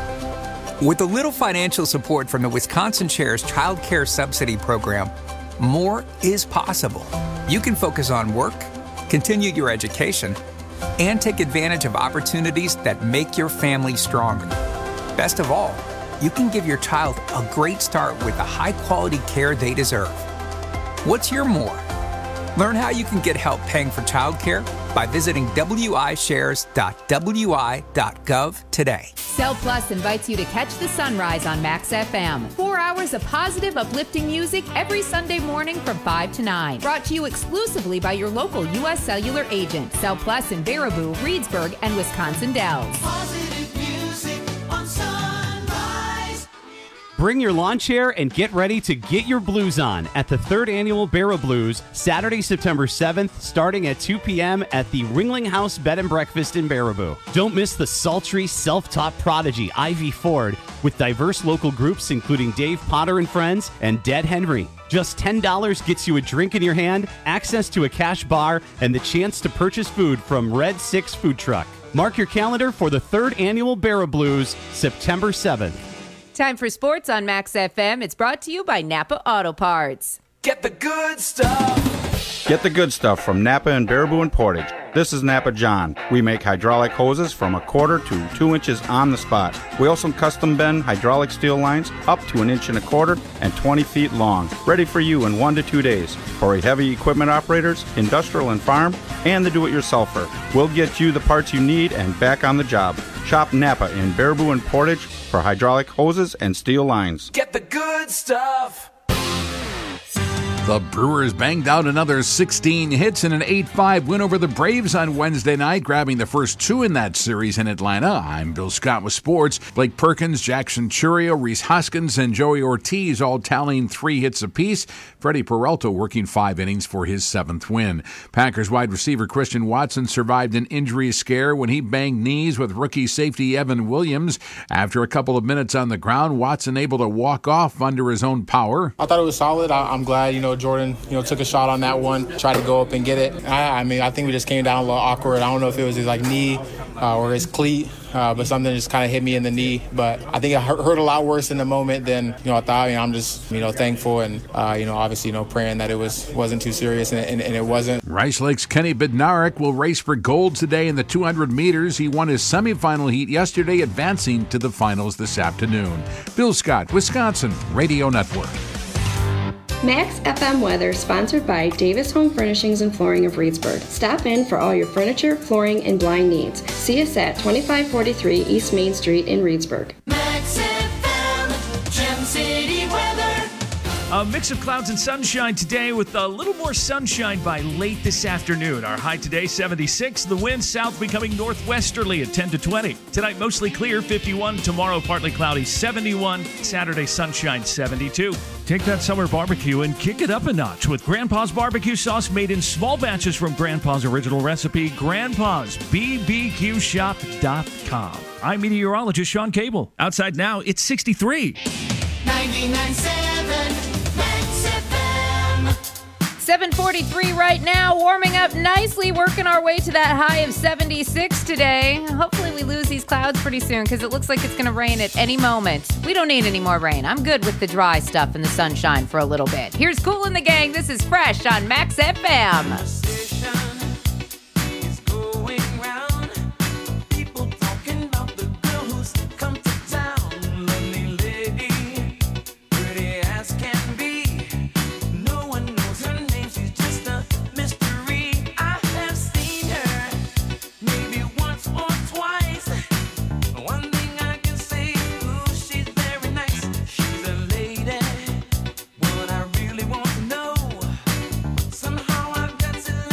With a little financial support from the Wisconsin Chair's Child Care Subsidy Program, more is possible. You can focus on work, continue your education, and take advantage of opportunities that make your family stronger. Best of all, you can give your child a great start with the high-quality care they deserve. What's your more? Learn how you can get help paying for childcare by visiting w i shares dot w i dot gov today. Cell Plus invites you to catch the sunrise on Max F M. Four hours of positive, uplifting music every Sunday morning from five to nine. Brought to you exclusively by your local U S Cellular agent. Cell Plus in Baraboo, Reedsburg, and Wisconsin Dells. Positive music on Sunrise. Bring your lawn chair and get ready to get your blues on at the third annual Barrow Blues, Saturday, September seventh, starting at two p.m. at the Ringling House Bed and Breakfast in Baraboo. Don't miss the sultry, self-taught prodigy Ivy Ford with diverse local groups including Dave Potter and Friends and Dead Henry. Just ten dollars gets you a drink in your hand, access to a cash bar, and the chance to purchase food from Red Six Food Truck. Mark your calendar for the third annual Barrow Blues, September seventh. Time for sports on Max F M. It's brought to you by Napa Auto Parts. Get the good stuff. Get the good stuff from Napa and Baraboo and Portage. This is Napa John. We make hydraulic hoses from a quarter to two inches on the spot. We also custom bend hydraulic steel lines up to an inch and a quarter and twenty feet long. Ready for you in one to two days. For heavy equipment operators, industrial and farm, and the do-it-yourselfer. We'll get you the parts you need and back on the job. Shop Napa in Baraboo and Portage for hydraulic hoses and steel lines. Get the good stuff. The Brewers banged out another sixteen hits in an eight five win over the Braves on Wednesday night, grabbing the first two in that series in Atlanta. I'm Bill Scott with sports. Blake Perkins, Jackson Churio, Rhys Hoskins, and Joey Ortiz all tallying three hits apiece. Freddie Peralta working five innings for his seventh win. Packers wide receiver Christian Watson survived an injury scare when he banged knees with rookie safety Evan Williams. After a couple of minutes on the ground, Watson able to walk off under his own power. I thought it was solid. I, I'm glad, you know, Jordan, you know, took a shot on that one, tried to go up and get it. I, I mean, I think we just came down a little awkward. I don't know if it was his like knee uh, or his cleat, uh, but something just kind of hit me in the knee. But I think it hurt, hurt a lot worse in the moment than, you know, I thought. I mean, I'm just, you know, thankful and, uh, you know, obviously, you know, praying that it was, wasn't too serious, and, and, and it wasn't. Rice Lake's Kenny Bednarik will race for gold today in the two hundred meters. He won his semifinal heat yesterday, advancing to the finals this afternoon. Bill Scott, Wisconsin Radio Network. Max F M weather sponsored by Davis Home Furnishings and Flooring of Reedsburg. Stop in for all your furniture, flooring, and blind needs. See us at twenty-five forty-three East Main Street in Reedsburg. Max F M, Gem City weather. A mix of clouds and sunshine today with a little more sunshine by late this afternoon. Our high today, seventy-six. The wind south becoming northwesterly at ten to twenty. Tonight, mostly clear, fifty-one. Tomorrow, partly cloudy, seventy-one. Saturday, sunshine, seventy-two. Take that summer barbecue and kick it up a notch with Grandpa's barbecue sauce made in small batches from Grandpa's original recipe, Grandpa's B B Q shop dot com. I'm meteorologist Sean Cable. Outside now, it's sixty-three. ninety-nine point seven Max F M. seven forty-three right now, warming up nicely, working our way to that high of seventy-six today. Hopefully we lose these clouds pretty soon because it looks like it's going to rain at any moment. We don't need any more rain. I'm good with the dry stuff and the sunshine for a little bit. Here's Kool and the Gang. This is Fresh on Max F M. Somehow I've got to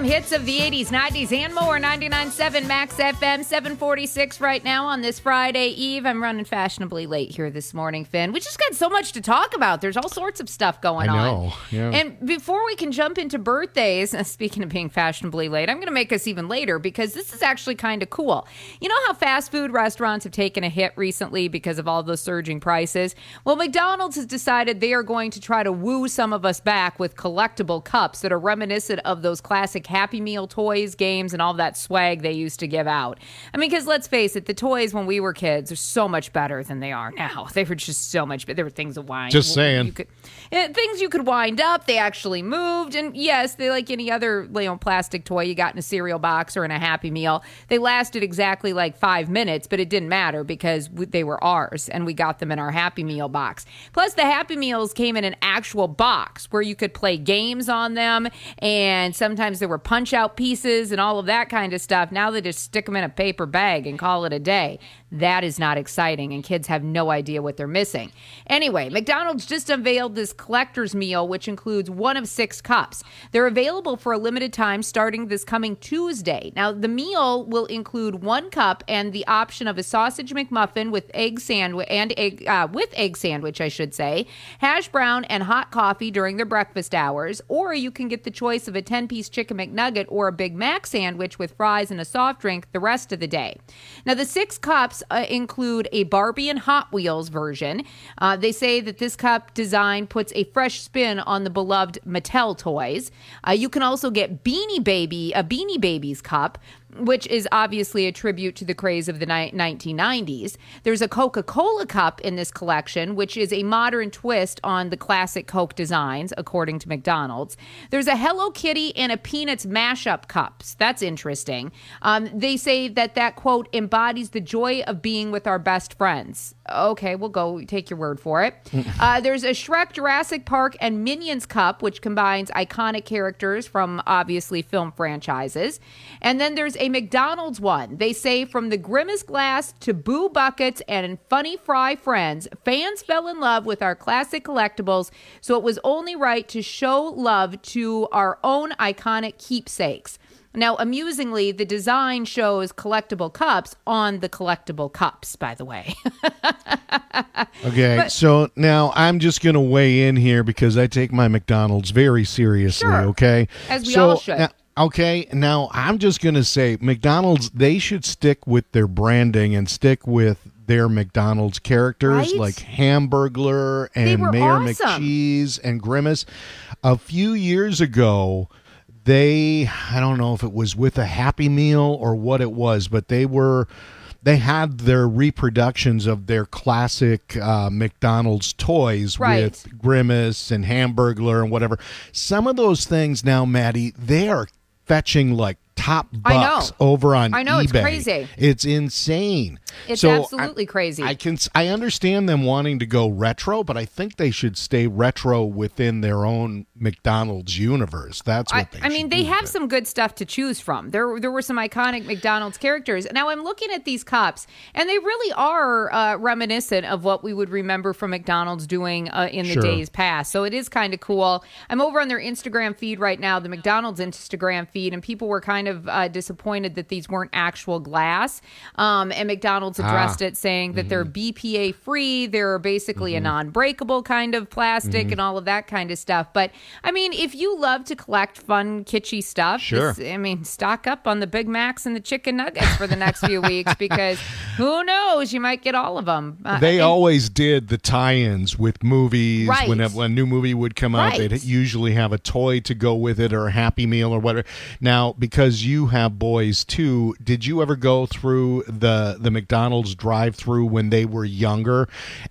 hits of the eighties, nineties, and more. ninety-nine point seven Max F M, seven forty-six right now on this Friday Eve. I'm running fashionably late here this morning, Finn. We just got so much to talk about. There's all sorts of stuff going I on. know, yeah. And before we can jump into birthdays, speaking of being fashionably late, I'm going to make us even later because this is actually kind of cool. You know how fast food restaurants have taken a hit recently because of all the surging prices? Well, McDonald's has decided they are going to try to woo some of us back with collectible cups that are reminiscent of those classic Happy Meal toys, games, and all that swag they used to give out. I mean, because let's face it, the toys when we were kids are so much better than they are now. They were just so much better. There were things that wind. Just saying. You could, eh, things you could wind up. They actually moved. And yes, they like any other you know, plastic toy you got in a cereal box or in a Happy Meal. They lasted exactly like five minutes, but it didn't matter because they were ours and we got them in our Happy Meal box. Plus, the Happy Meals came in an actual box where you could play games on them, and sometimes there were punch out pieces and all of that kind of stuff. Now they just stick them in a paper bag and call it a day. That is not exciting, and kids have no idea what they're missing. Anyway, McDonald's just unveiled this collector's meal, which includes one of six cups. They're available for a limited time starting this coming Tuesday. Now, the meal will include one cup and the option of a sausage McMuffin with egg sandwich and egg uh, with egg sandwich, I should say, hash brown and hot coffee during their breakfast hours, or you can get the choice of a ten-piece chicken McNugget or a Big Mac sandwich with fries and a soft drink the rest of the day. Now, the six cups uh, include a Barbie and Hot Wheels version. Uh, they say that this cup design puts a fresh spin on the beloved Mattel toys. Uh, you can also get Beanie Baby, a Beanie Babies cup, which is obviously a tribute to the craze of the ni- nineteen nineties. There's a Coca-Cola cup in this collection, which is a modern twist on the classic Coke designs, according to McDonald's. There's a Hello Kitty and a Peanuts mashup cups. That's interesting. Um, they say that that, quote, embodies the joy of being with our best friends. Okay, we'll go take your word for it. uh, there's a Shrek, Jurassic Park, and Minions cup, which combines iconic characters from, obviously, film franchises. And then there's a McDonald's one. They say from the Grimace Glass to Boo Buckets and Funny Fry Friends, fans fell in love with our classic collectibles, so it was only right to show love to our own iconic keepsakes. Now, amusingly, the design shows collectible cups on the collectible cups, by the way. Okay, But- so now I'm just going to weigh in here because I take my McDonald's very seriously, Sure. okay? As we so, all should. now- okay, now I'm just going to say McDonald's, they should stick with their branding and stick with their McDonald's characters Right? like Hamburglar and were Mayor awesome. McCheese and Grimace. A few years ago, they, I don't know if it was with a Happy Meal or what it was, but they were, they had their reproductions of their classic uh, McDonald's toys Right. with Grimace and Hamburglar and whatever. Some of those things now, Maddie, they are fetching like top I know. bucks over on I know, eBay. it's crazy. It's insane. It's So absolutely I, crazy. I can I understand them wanting to go retro, but I think they should stay retro within their own McDonald's universe. That's what I, they I mean, should they do have with it. some good stuff to choose from. There, there were some iconic McDonald's characters. Now, I'm looking at these cups, and they really are uh, reminiscent of what we would remember from McDonald's doing uh, in the Sure. days past. So it is kind of cool. I'm over on their Instagram feed right now, the McDonald's Instagram feed, and people were kind of uh, disappointed that these weren't actual glass. Um, and McDonald's addressed Ah. it, saying that they're B P A free. They're basically a non-breakable kind of plastic Mhm. and all of that kind of stuff. But I mean, if you love to collect fun, kitschy stuff, Sure. this- I mean, stock up on the Big Macs and the chicken nuggets for the next few weeks because who knows, you might get all of them. Uh, They and- always did the tie-ins with movies. Right. When a, when a new movie would come out, Right. they'd usually have a toy to go with it or a Happy Meal or whatever. Now, because you have boys too, did you ever go through the the McDonald's drive-through when they were younger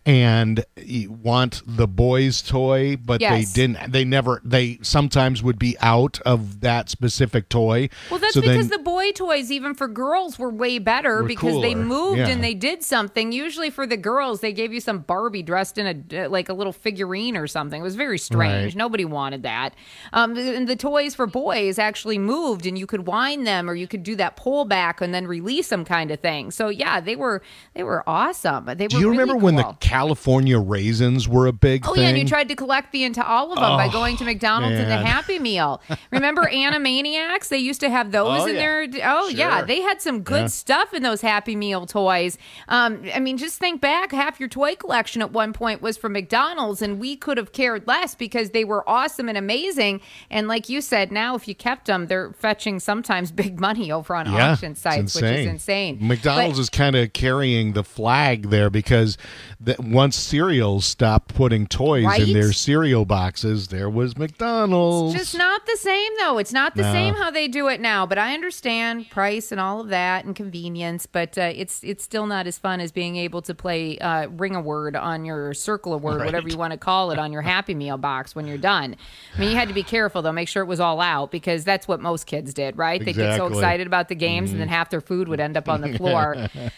and you want the boys' toy, but Yes. they didn't? They never. They sometimes would be out of that specific toy. Well, that's so because then, the boy toys, even for girls, were way better Were because they cooler, moved yeah. and they did something. Usually for the girls, they gave you some Barbie dressed in a like a little figurine or something. It was very strange. Right. Nobody wanted that. Um, and the toys for boys actually moved, and you could rewind them, or you could do that pullback and then release them kind of thing. So yeah, they were they were awesome. They Do were you really remember cool. when the California raisins were a big Oh thing? yeah, and you tried to collect the into all of them Oh, by going to McDonald's and the man. Happy Meal. Remember Animaniacs? They used to have those Oh, in yeah. their. Oh yeah, Sure. they had some good Yeah. stuff in those Happy Meal toys. Um, I mean, just think back. Half your toy collection at one point was from McDonald's, and we could have cared less because they were awesome and amazing. And like you said, now if you kept them, they're fetching sometimes big money over on Yeah, auction it's sites, which is insane. McDonald's But- is kind of carrying the flag there because the, once cereals stopped putting toys Right? in their cereal boxes, there was McDonald's. It's just not the same, though. It's not the No. same how they do it now. But I understand price and all of that and convenience. But uh, it's it's still not as fun as being able to play uh, ring a word on your circle a word, Right. whatever you want to call it, on your Happy Meal box when you're done. I mean, you had to be careful though. Make sure it was all out because that's what most kids did, right? They get so Exactly. excited about the games and then half their food would end up on the floor.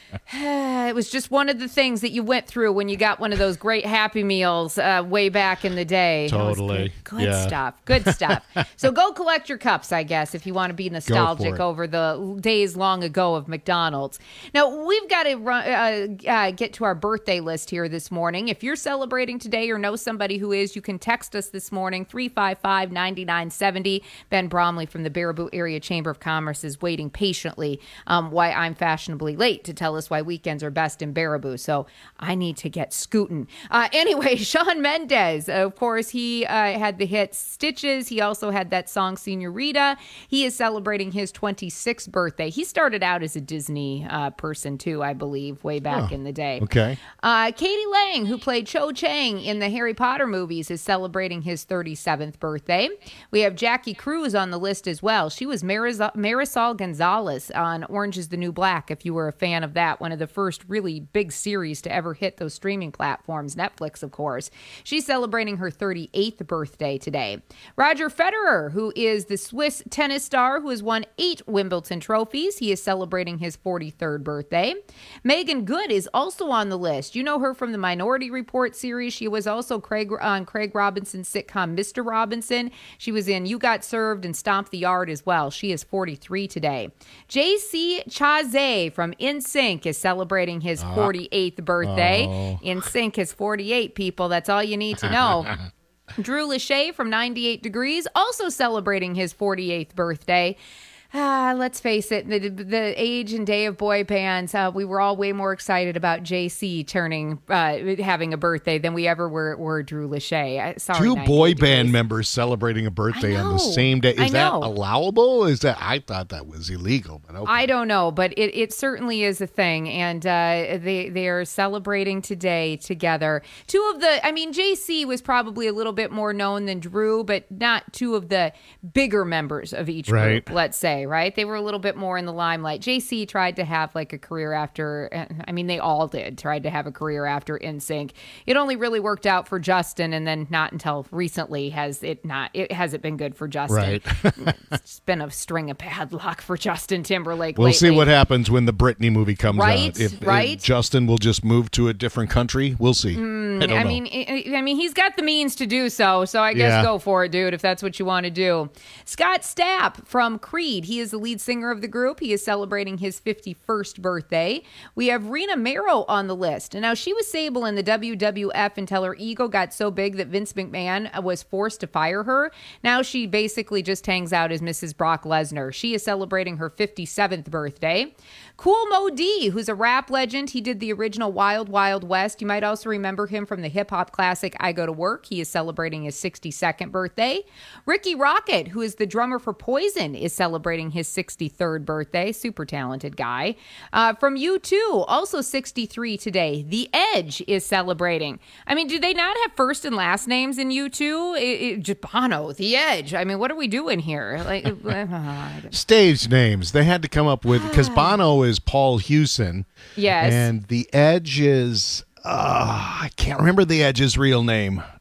It was just one of the things that you went through when you got one of those great Happy Meals uh, way back in the day. That was Totally. Good, good Yeah. stuff. Good stuff. So go collect your cups, I guess, if you want to be nostalgic it. over the days long ago of McDonald's. Now, we've got to run, uh, uh, get to our birthday list here this morning. If you're celebrating today or know somebody who is, you can text us this morning, three five five, nine nine seven zero. Ben Bromley from the Baraboo Area Chamber of Commerce is waiting patiently um, why I'm fashionably late to tell us why weekends are best in Baraboo. So I need to get scooting. Uh, anyway, Shawn Mendes, of course, he uh, had the hit Stitches. He also had that song Senorita. He is celebrating his twenty-sixth birthday. He started out as a Disney uh, person too, I believe, way back Oh, in the day. okay. Uh, Katie Lang, who played Cho Chang in the Harry Potter movies, is celebrating his thirty-seventh birthday. We have Jackie Cruz on the list as well. She was Maris- Marisol Gonzalez on Orange is the New Black, if you were a fan of that, one of the first really big series to ever hit those streaming platforms, Netflix, of course. She's celebrating her thirty-eighth birthday today. Roger Federer, who is the Swiss tennis star who has won eight Wimbledon trophies, he is celebrating his forty-third birthday. Megan Good is also on the list. You know her from the Minority Report series. She was also Craig on Craig Robinson's sitcom Mister Robinson. She was in You Got Served and Stomp the Yard as well. She is forty-three today. J C Chazé from N Sync is celebrating his Ah. forty-eighth birthday. Oh. N Sync is forty-eight, people. That's all you need to know. Drew Lachey from ninety-eight Degrees also celebrating his forty-eighth birthday. Ah, let's face it, the, the age and day of boy bands, uh, we were all way more excited about J C turning, uh, having a birthday than we ever were, were Drew Lachey. I- Sorry, Two ninety-eight boy Degrees. band members celebrating a birthday on the know. same day. Is I that know. allowable? Is that I thought that was illegal, but okay. I don't know, but it, it certainly is a thing, and uh, they they are celebrating today together. Two of the, I mean, J C was probably a little bit more known than Drew, but not two of the bigger members of each Right. group. Let's say, right? They were a little bit more in the limelight. J C tried to have like a career after. I mean, they all did tried to have a career after N Sync. It only really worked out for Justin, and then not until recently has it not. It hasn't been good for Justin. Right. It's been a string of bad luck for Justin Timberlake. We'll see lately. what happens when the Britney movie comes Right, out. If, if right. Justin will just move to a different country, we'll see. Mm, I don't I know. mean, I, I mean, he's got the means to do so. So I guess Yeah. go for it, dude. If that's what you want to do. Scott Stapp from Creed. He is the lead singer of the group. He is celebrating his fifty-first birthday. We have Rena Mero on the list. And now she was Sable in the W W F until her ego got so big that Vince McMahon was forced to fire her. Now she basically just hangs out as Missus Brock Lesnar. She is celebrating her fifty-seventh birthday. Cool Mo D, who's a rap legend. He did the original Wild Wild West. You might also remember him from the hip hop classic I Go to Work. He is celebrating his sixty-second birthday. Ricky Rocket, who is the drummer for Poison, is celebrating his sixty-third birthday. Super talented guy. Uh, from U two, also sixty-three today. The Edge is celebrating. I mean, do they not have first and last names in U two? It, it, just Bono, The Edge. I mean, what are we doing here? Like, uh, Stage names they had to come up with because Bono is Paul Hewson. Yes. And the Edge is uh, I can't remember the Edge's real name.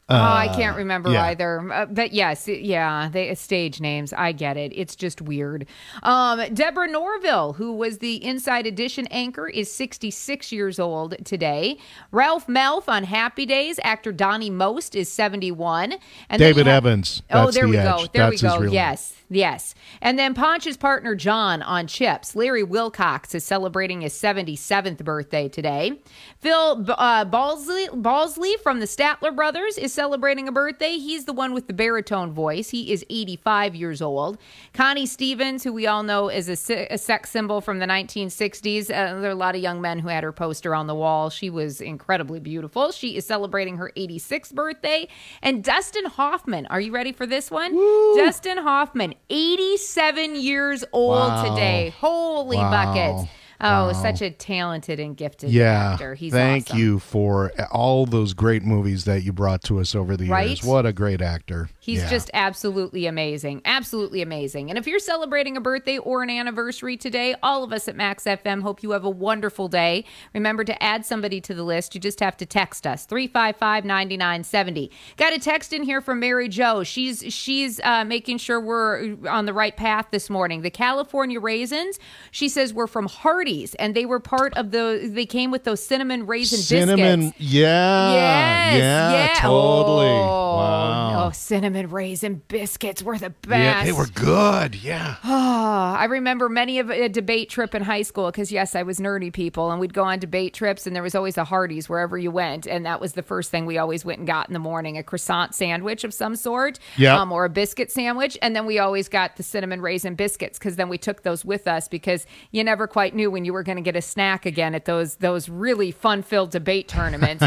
Oh, I can't remember yeah. either. Uh, but yes, yeah, they stage names. I get it. It's just weird. Um, Deborah Norville, who was the Inside Edition anchor, is sixty-six years old today. Ralph Melf on Happy Days, actor Donnie Most is seventy-one. And then David you have- Evans. Oh, That's there the we edge. go. There That's we his go. real name. Yes. Yes. And then Ponch's partner John on Chips, Larry Wilcox, is celebrating his seventy-seventh birthday today. Phil uh, Balsley, Balsley from the Statler Brothers is celebrating a birthday. He's the one with the baritone voice. He is eighty-five years old. Connie Stevens, who we all know as a, se- a sex symbol from the nineteen sixties. Uh, there are a lot of young men who had her poster on the wall. She was incredibly beautiful. She is celebrating her eighty-sixth birthday. And Dustin Hoffman, are you ready for this one? Woo. Dustin Hoffman, eighty-seven years old Wow. today. Holy Wow. buckets. Oh, Wow. such a talented and gifted Yeah. actor. He's Thank awesome. you for all those great movies that you brought to us over the Right? years. What a great actor. He's Yeah. just absolutely amazing. Absolutely amazing. And if you're celebrating a birthday or an anniversary today, all of us at Max F M hope you have a wonderful day. Remember to add somebody to the list. You just have to text us, three five five, nine nine seven zero. Got a text in here from Mary Jo. She's she's uh, making sure we're on the right path this morning. The California Raisins, she says, were from Hardee's, and they were part of the, they came with those cinnamon raisin Cinnamon, biscuits. yeah. Yes, yeah. yeah. Totally. Oh, Wow. Oh, cinnamon raisin biscuits were the best. Yeah, they were good. Yeah. Oh, I remember many of a debate trip in high school because, yes, I was nerdy people, and we'd go on debate trips, and there was always a Hardee's wherever you went, and that was the first thing we always went and got in the morning, a croissant sandwich of some sort, Yep. um, or a biscuit sandwich, and then we always got the cinnamon raisin biscuits because then we took those with us because you never quite knew when you were going to get a snack again at those those really fun-filled debate tournaments.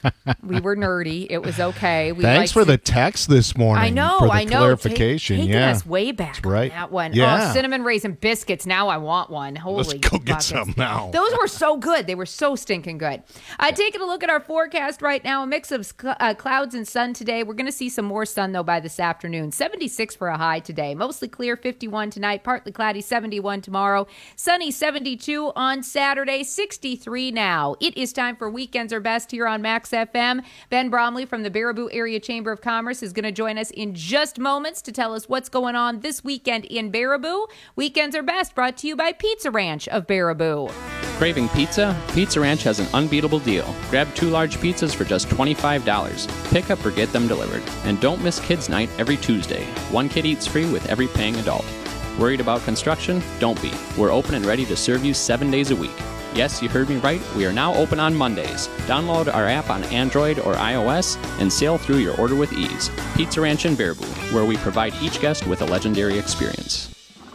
We were nerdy. It was okay. We Thanks liked for to- the text this morning. I know, for the I know. clarification. Ta- taking yeah. us way back That's right. on that one. Yeah. Oh, cinnamon raisin biscuits. Now I want one. Holy Let's go get buckets. some now. Those were so good. They were so stinking good. Uh, taking a look at our forecast right now, a mix of sc- uh, clouds and sun today. We're going to see some more sun, though, by this afternoon. seventy-six for a high today. Mostly clear, fifty-one tonight. Partly cloudy, seventy-one tomorrow. Sunny, seventy-two on Saturday, sixty-three now. It is time for Weekends Are Best here on Max F M. Ben Bromley from the Baraboo Area Chamber of Commerce is going to join us in just moments to tell us what's going on this weekend in Baraboo. Weekends Are Best brought to you by Pizza Ranch of Baraboo. Craving pizza? Pizza Ranch has an unbeatable deal. Grab two large pizzas for just twenty-five dollars. Pick up or get them delivered. And don't miss Kids Night every Tuesday. One kid eats free with every paying adult. Worried about construction? Don't be. We're open and ready to serve you seven days a week. Yes, you heard me right. We are now open on Mondays. Download our app on Android or iOS and sail through your order with ease. Pizza Ranch in Baraboo, where we provide each guest with a legendary experience.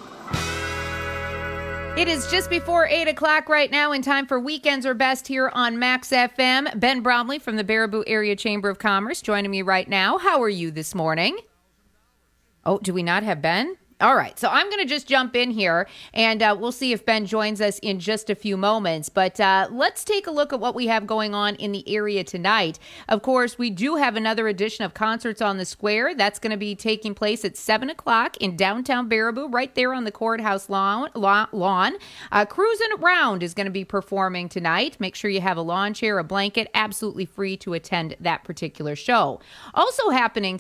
It is just before eight o'clock right now in time for Weekends Are Best here on Max F M. Ben Bromley from the Baraboo Area Chamber of Commerce joining me right now. How are you this morning? Oh, do we not have Ben? All right, so I'm going to just jump in here, and uh, we'll see if Ben joins us in just a few moments. But uh, let's take a look at what we have going on in the area tonight. Of course, we do have another edition of Concerts on the Square. That's going to be taking place at seven o'clock in downtown Baraboo, right there on the courthouse lawn. lawn. Uh, Cruising Around is going to be performing tonight. Make sure you have a lawn chair, a blanket, absolutely free to attend that particular show. Also happening